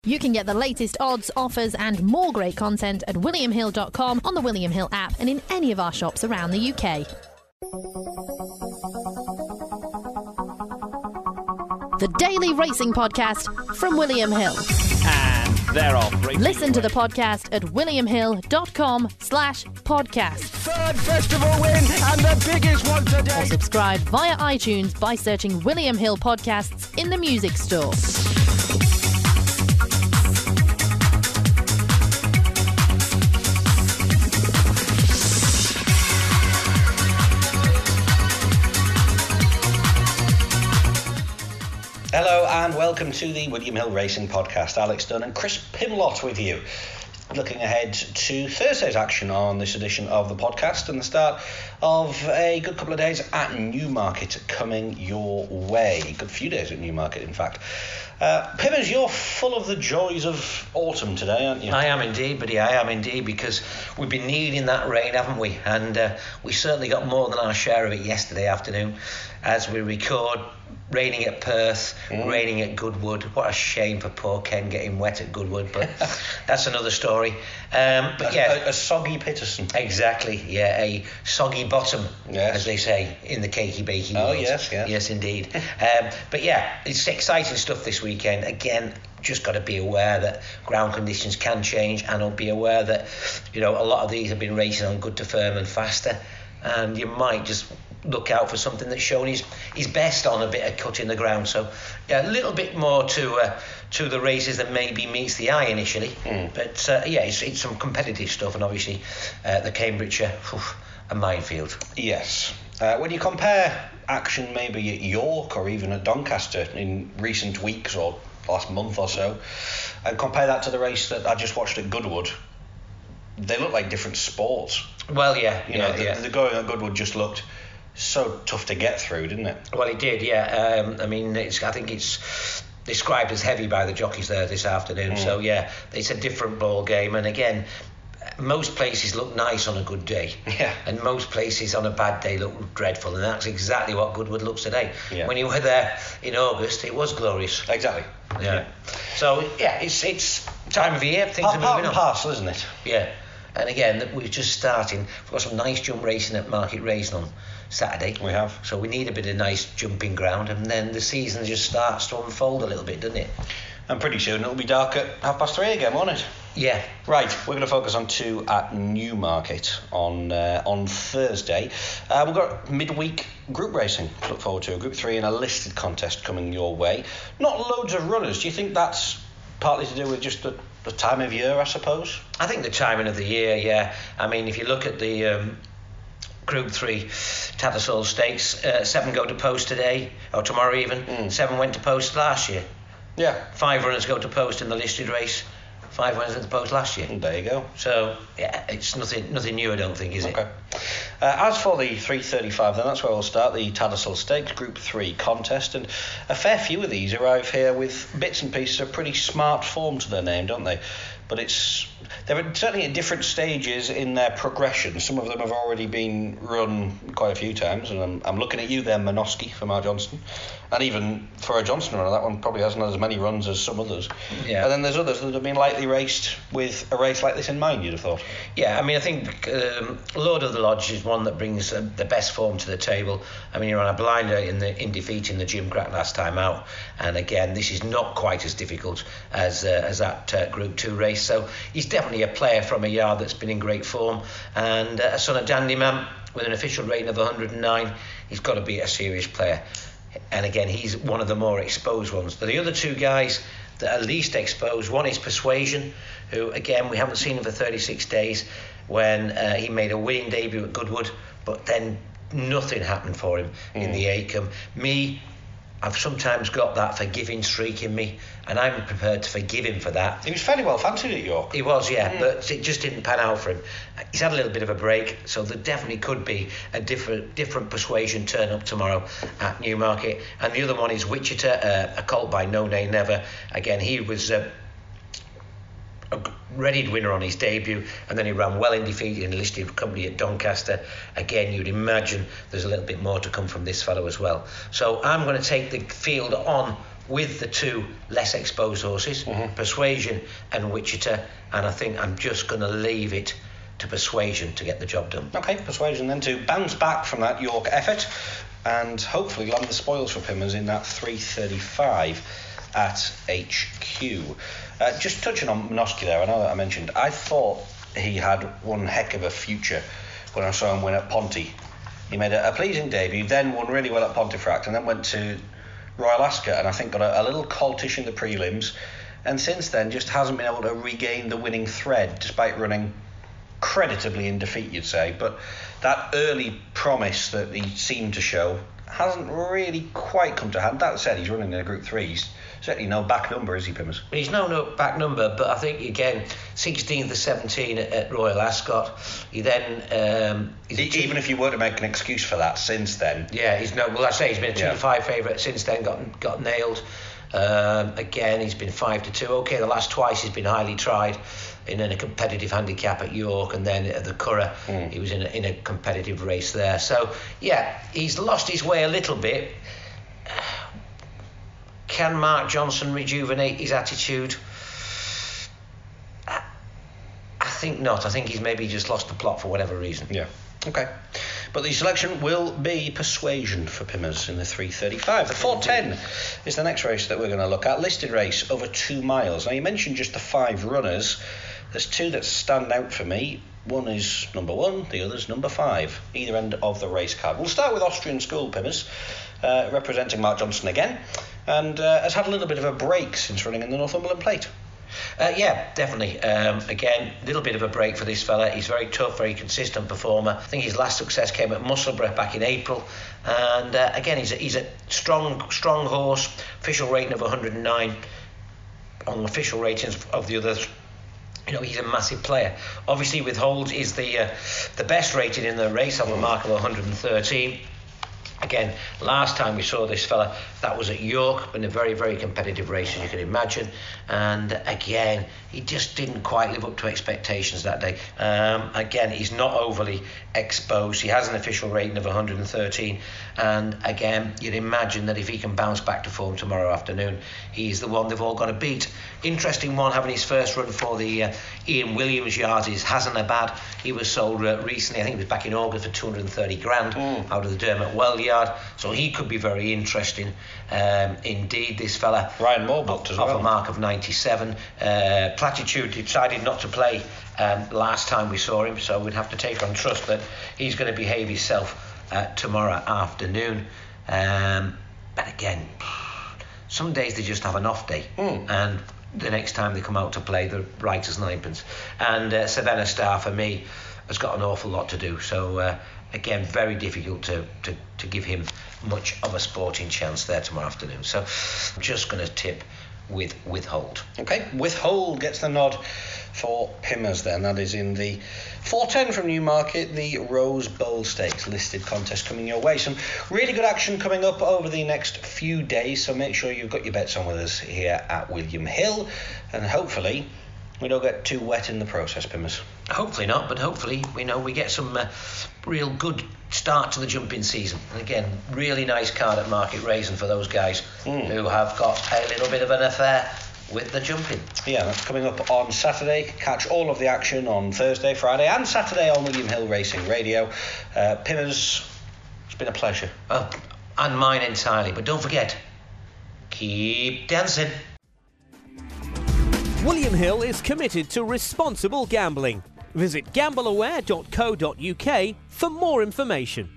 You can get the latest odds, offers and more great content at williamhill.com, on the William Hill app and in any of our shops around the UK. The Daily Racing Podcast from William Hill. And they're off. Listen to the podcast at williamhill.com/podcast. Third festival win and the biggest one today. Or subscribe via iTunes by searching William Hill Podcasts in the music store. Hello and welcome to the William Hill Racing Podcast. Alex Dunn and Chris Pimlott with you. Looking ahead to Thursday's action on this edition of the podcast and the start of a good couple of days at Newmarket coming your way. Good few days at Newmarket, in fact. Pimmers, you're full of the joys of autumn today, aren't you? I am indeed, buddy. I am indeed, because we've been needing that rain, haven't we? And we certainly got more than our share of it yesterday afternoon as we record. Raining at Perth, raining at Goodwood. What a shame for poor Ken getting wet at Goodwood, but that's another story. But yeah, a soggy Pitterson. Exactly, yeah, a soggy bottom, yes, as they say in the cakey bakey world. Oh yes, yeah. Yes, indeed. But yeah, it's exciting stuff this weekend. Again, just got to be aware that ground conditions can change, and I'll be aware that, you know, a lot of these have been racing on good to firm and faster, and you might just look out for something that's shown his best on a bit of cut in the ground. So yeah, a little bit more to the races than maybe meets the eye initially. But yeah, it's some competitive stuff, and obviously the Cambridgeshire, a minefield. Yes. When you compare action maybe at York or even at Doncaster in recent weeks or last month or so, and compare that to the race that I just watched at Goodwood, they look like different sports. Well, yeah. The going at Goodwood just looked so tough to get through, didn't it? Well, it did, yeah. I mean, I think it's described as heavy by the jockeys there this afternoon. So yeah, it's a different ball game. And again, most places look nice on a good day, and most places on a bad day look dreadful, and that's exactly what Goodwood looks today. When you were there in August, it was glorious. Exactly. Yeah. So yeah, it's time of year. Things are moving on. Parcel, isn't it? Yeah. And again, we're just starting. We've got some nice jump racing at Market Racing on Saturday. We have. So we need a bit of nice jumping ground, and then the season just starts to unfold a little bit, doesn't it? And pretty soon it'll be dark at 3:30 again, won't it? Yeah. Right, we're going to focus on 2 at Newmarket on Thursday. We've got midweek group racing to look forward to. Group 3 in a listed contest coming your way. Not loads of runners. Do you think that's partly to do with just the time of year, I suppose? I think the timing of the year, yeah. I mean, if you look at the Group 3 Tattersall Stakes, 7 go to post today, or tomorrow even. 7 went to post last year. Yeah. 5 runners go to post in the listed race. 5 went to the post last year. And there you go. So, yeah, it's nothing new, I don't think, is it? Okay. As for the 3:35, then that's where we'll start, the Tattersall Stakes Group 3 contest, and a fair few of these arrive here with bits and pieces of pretty smart form to their name, don't they? But they're certainly at different stages in their progression. Some of them have already been run quite a few times, and I'm looking at you there, Manoski from our Johnston, and even for a Johnston runner, that one probably hasn't had as many runs as some others. Yeah. And then there's others that have been lightly raced with a race like this in mind, you'd have thought. Yeah, I mean, I think Lord of the Lodge is one that brings the best form to the table. I mean, you're on a blinder in defeating the Gimcrack last time out, and again, this is not quite as difficult as that Group 2 race. So he's definitely a player from a yard that's been in great form, and a son of Dandyman with an official rating of 109. He's got to be a serious player, and again, he's one of the more exposed ones. The other 2 guys that are least exposed, one is Persuasion, who again we haven't seen him for 36 days when he made a winning debut at Goodwood, but then nothing happened for him in the Acomb. I've sometimes got that forgiving streak in me, and I'm prepared to forgive him for that. He was fairly well fancied at York. He was, yeah, but it just didn't pan out for him. He's had a little bit of a break, so there definitely could be a different Persuasion turn up tomorrow at Newmarket. And the other one is Wichita, a colt by No Nay Never. Again, he was a readied winner on his debut, and then he ran well in defeat in listed company at Doncaster. Again, you'd imagine there's a little bit more to come from this fellow as well. So I'm going to take the field on with the two less exposed horses, Persuasion and Wichita, and I think I'm just going to leave it to Persuasion to get the job done. Okay, Persuasion then to bounce back from that York effort and hopefully land the spoils for Pimmers in that 3:35 at HQ. Just touching on Minosky there, I know that I mentioned, I thought he had one heck of a future when I saw him win at Ponty. He made a pleasing debut, then won really well at Pontefract, and then went to Royal Ascot, and I think got a little coltish in the prelims, and since then just hasn't been able to regain the winning thread, despite running creditably in defeat, you'd say. But that early promise that he seemed to show hasn't really quite come to hand. That said, he's running in a Group 3. He's certainly no back number, is he, Pimmers? He's no back number, but I think, again, 16th to 17 at Royal Ascot. He then... even if you were to make an excuse for that since then... Yeah, he's been a 2-5 favourite since then, got nailed. Again, he's been 5-2. Okay, the last twice he's been highly tried in a competitive handicap at York, and then at the Curragh he was in a competitive race there. So, yeah, he's lost his way a little bit. Can Mark Johnson rejuvenate his attitude? I think not. I think he's maybe just lost the plot for whatever reason. Yeah. Okay. But the selection will be Persuasion for Pimmers in the 3:35. The 4:10 is the next race that we're going to look at. Listed race over 2 miles. Now, you mentioned just the 5 runners. There's 2 that stand out for me. One is number 1, the other's number 5, either end of the race card. We'll start with Austrian School, Pimmers, representing Mark Johnson again, and has had a little bit of a break since running in the Northumberland Plate. Yeah, definitely. Again, a little bit of a break for this fella. He's very tough, very consistent performer. I think his last success came at Musselburgh back in April. And again, he's a strong horse. Official rating of 109 on the official ratings of the others. You know, he's a massive player. Obviously, Withhold is the best rated in the race, of a mark of 113. Again, last time we saw this fella, that was at York, in a very, very competitive race, as you can imagine. And again, he just didn't quite live up to expectations that day. Again, he's not overly exposed. He has an official rating of 113. And again, you'd imagine that if he can bounce back to form tomorrow afternoon, he's the one they've all got to beat. Interesting one, having his first run for the Ian Williams yards is Hassanabad. He was sold recently, I think it was back in August, for 230 grand out of the Dermot Well yard. So he could be very interesting indeed, this fella. Ryan Moore booked as well. Off a mark of 97. Platitude decided not to play last time we saw him, so we'd have to take on trust that he's going to behave himself tomorrow afternoon. But again, some days they just have an off day, and the next time they come out to play, they're right as ninepence. And Savannah Star, for me, has got an awful lot to do. So again, very difficult to give him much of a sporting chance there tomorrow afternoon. So I'm just going to tip with Withhold. Okay, Withhold gets the nod for Pimmers then. That is in the 4:10 from Newmarket, the Rose Bowl Stakes listed contest coming your way. Some really good action coming up over the next few days, so make sure you've got your bets on with us here at William Hill, and hopefully we don't get too wet in the process, Pimmers. Hopefully not, but hopefully we get some real good start to the jumping season. And again, really nice card at Market Raisin for those guys who have got a little bit of an affair with the jumping. Yeah, that's coming up on Saturday. Catch all of the action on Thursday, Friday and Saturday on William Hill Racing Radio. Pimmers, it's been a pleasure. Oh, and mine entirely. But don't forget, keep dancing. William Hill is committed to responsible gambling. Visit gambleaware.co.uk for more information.